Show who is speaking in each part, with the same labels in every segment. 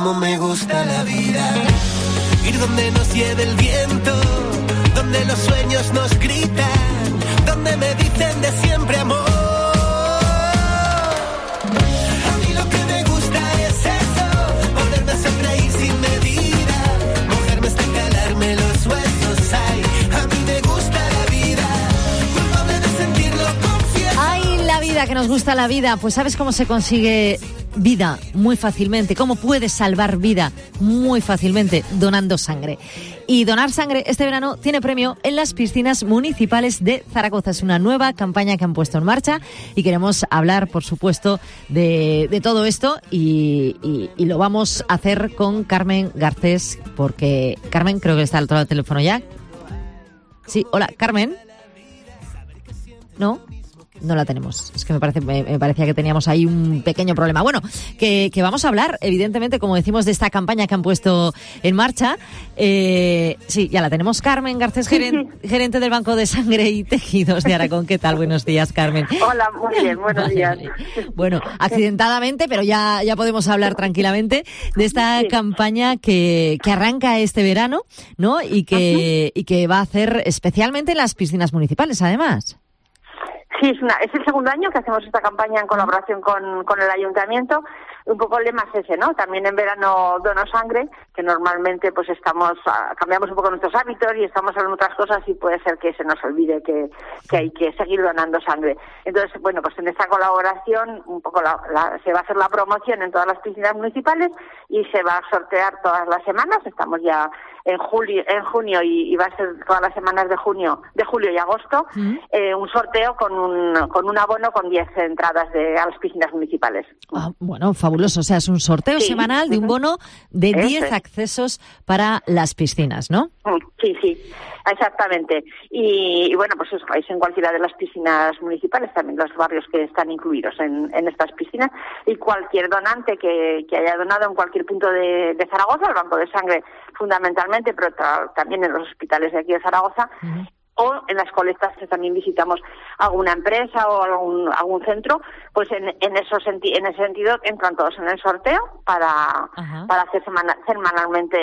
Speaker 1: cómo me gusta la vida. Ir donde nos lleve el viento, donde los sueños nos gritan, donde me dicen de siempre amor. A mí lo que me gusta es eso, poderme sonreír sin medida, mojarme hasta calarme los huesos. Ay, a mí me gusta la vida, culpable de sentirlo, confieso.
Speaker 2: Ay, la vida, que nos gusta la vida. Pues ¿sabes cómo se consigue vida? Muy fácilmente. ¿Cómo puedes salvar vida? Muy fácilmente, donando sangre. Y donar sangre este verano tiene premio en las piscinas municipales de Zaragoza. Es una nueva campaña que han puesto en marcha y queremos hablar, por supuesto, de todo esto y lo vamos a hacer con Carmen Garcés, porque Carmen creo que está al otro lado del teléfono ya. Sí, hola, Carmen. ¿No? No la tenemos. Es que me parecía que teníamos ahí un pequeño problema. Bueno, que vamos a hablar, evidentemente, como decimos, de esta campaña que han puesto en marcha. Sí, ya la tenemos. Carmen Garcés, gerente del Banco de Sangre y Tejidos de Aragón. ¿Qué tal? Buenos días, Carmen.
Speaker 3: Hola, muy bien, buenos días.
Speaker 2: Bueno, accidentadamente, pero ya podemos hablar tranquilamente de esta campaña que arranca este verano, ¿no? Y que va a hacer especialmente en las piscinas municipales, además.
Speaker 3: Sí, es el segundo año que hacemos esta campaña en colaboración con el ayuntamiento. Un poco el lema es ese, ¿no? También en verano dono sangre, que normalmente pues cambiamos un poco nuestros hábitos y estamos hablando otras cosas y puede ser que se nos olvide que hay que seguir donando sangre. Entonces, bueno, pues en esta colaboración un poco se va a hacer la promoción en todas las piscinas municipales y se va a sortear todas las semanas. Estamos ya en junio y va a ser todas las semanas de julio y agosto, un sorteo con un abono con 10 entradas a las piscinas municipales.
Speaker 2: Ah, bueno, fabuloso. O sea, es un sorteo semanal de un bono de 10 accesos para las piscinas, ¿no?
Speaker 3: Sí, exactamente. Y bueno, pues eso, es en cualquiera de las piscinas municipales, también los barrios que están incluidos en estas piscinas, y cualquier donante que haya donado en cualquier punto de Zaragoza, el Banco de Sangre fundamentalmente, pero también en los hospitales de aquí de Zaragoza, o en las colectas que también visitamos alguna empresa o algún centro, pues en ese sentido entran todos en el sorteo para hacer semanalmente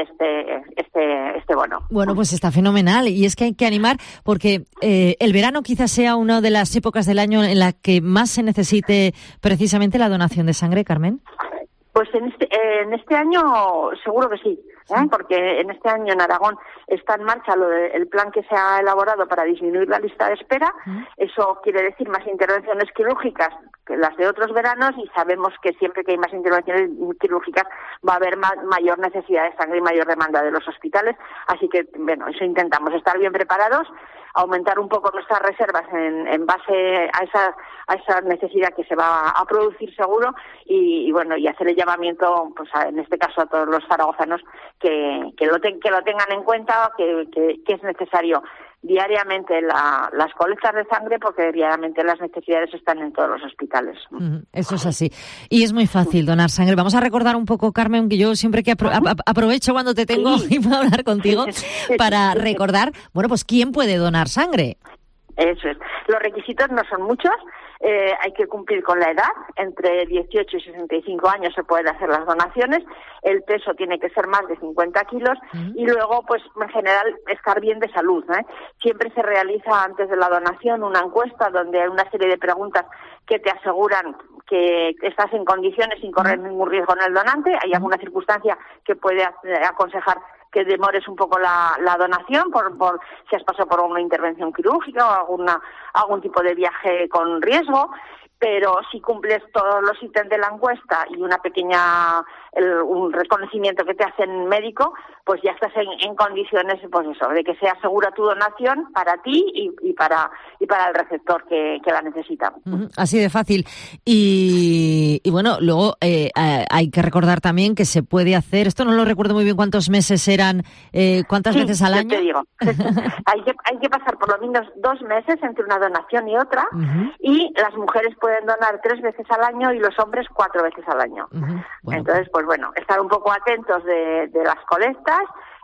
Speaker 3: este bono.
Speaker 2: Bueno, pues está fenomenal, y es que hay que animar porque el verano quizás sea una de las épocas del año en la que más se necesite precisamente la donación de sangre, Carmen.
Speaker 3: Pues en este año seguro que sí, porque en este año en Aragón está en marcha el plan que se ha elaborado para disminuir la lista de espera. Eso quiere decir más intervenciones quirúrgicas que las de otros veranos, y sabemos que siempre que hay más intervenciones quirúrgicas va a hahaber mayor necesidad de sangre y mayor demanda de los hospitales. Así que, bueno, eso intentamos, estar bien preparados, aumentar un poco nuestras reservas en base a esa necesidad que se va a producir seguro, y bueno, y hacer el llamamiento, pues en este caso a todos los zaragozanos que lo tengan en cuenta, que es necesario diariamente las colectas de sangre, porque diariamente las necesidades están en todos los hospitales.
Speaker 2: Eso es así. Y es muy fácil donar sangre. Vamos a recordar un poco, Carmen, que yo siempre que aprovecho cuando te tengo y puedo hablar contigo para recordar, bueno, pues ¿quién puede donar sangre?
Speaker 3: Eso es. Los requisitos no son muchos. Hay que cumplir con la edad, entre 18 y 65 años se pueden hacer las donaciones, el peso tiene que ser más de 50 kilos y luego, pues en general, estar bien de salud, ¿eh? Siempre se realiza antes de la donación una encuesta donde hay una serie de preguntas que te aseguran que estás en condiciones sin correr ningún riesgo en el donante. Hay alguna circunstancia que puede aconsejar que demores un poco la donación por si has pasado por una intervención quirúrgica o algún tipo de viaje con riesgo, pero si cumples todos los ítems de la encuesta y una pequeña un reconocimiento que te hacen médico, pues ya estás en condiciones, pues eso, de que sea segura tu donación para ti y para el receptor que la necesita.
Speaker 2: Así de fácil. Y bueno, luego hay que recordar también que se puede hacer, esto no lo recuerdo muy bien cuántos meses eran, cuántas veces al año.
Speaker 3: Te digo. hay que pasar por lo menos 2 meses entre una donación y otra, y las mujeres pueden donar 3 veces al año y los hombres 4 veces al año. Bueno. Entonces, pues bueno, estar un poco atentos de las colectas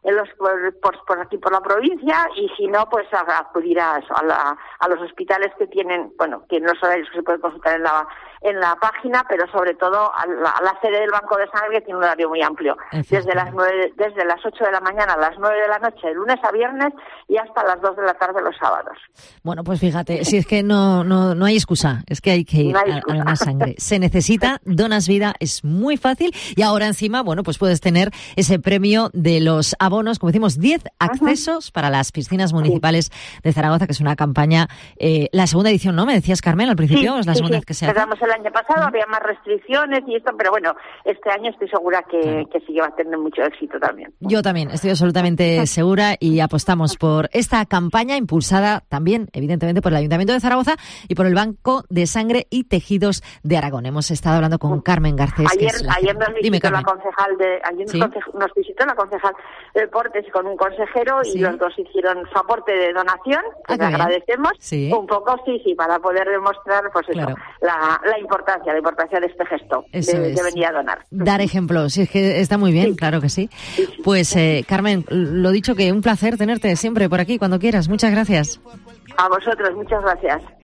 Speaker 3: por aquí por la provincia, y si no, pues acudir a los hospitales que tienen los horarios que se pueden consultar en la página, pero sobre todo a la sede del Banco de Sangre, que tiene un horario muy amplio, desde las 8 de la mañana a las 9 de la noche, de lunes a viernes, y hasta las 2 de la tarde los sábados.
Speaker 2: Bueno, pues fíjate, si es que no hay excusa, es que hay que ir a donar sangre. Se necesita, donas vida, es muy fácil, y ahora encima, bueno, pues puedes tener ese premio de los abonos, como decimos, 10 accesos para las piscinas municipales de Zaragoza, que es una campaña, la segunda edición, ¿no? Me decías, Carmen, al principio, es la segunda vez que se hace.
Speaker 3: Empezamos el año pasado, había más restricciones y esto, pero bueno, este año estoy segura que sí que va a tener mucho éxito también.
Speaker 2: Yo también, estoy absolutamente segura, y apostamos por esta campaña impulsada también, evidentemente, por el Ayuntamiento de Zaragoza y por el Banco de Sangre y Tejidos de Aragón. Hemos estado hablando con Carmen Garcés.
Speaker 3: Ayer nos visitó la concejal nos visitó la concejal de Deportes con un consejero, y los dos hicieron su aporte de donación, que le agradecemos, un poco, para poder demostrar, pues eso, la importancia de este gesto, de venir a donar.
Speaker 2: Dar ejemplos, si es que está muy bien, claro que sí. Pues, Carmen, lo dicho, que un placer tenerte siempre por aquí, cuando quieras. Muchas gracias.
Speaker 3: A vosotros, muchas gracias.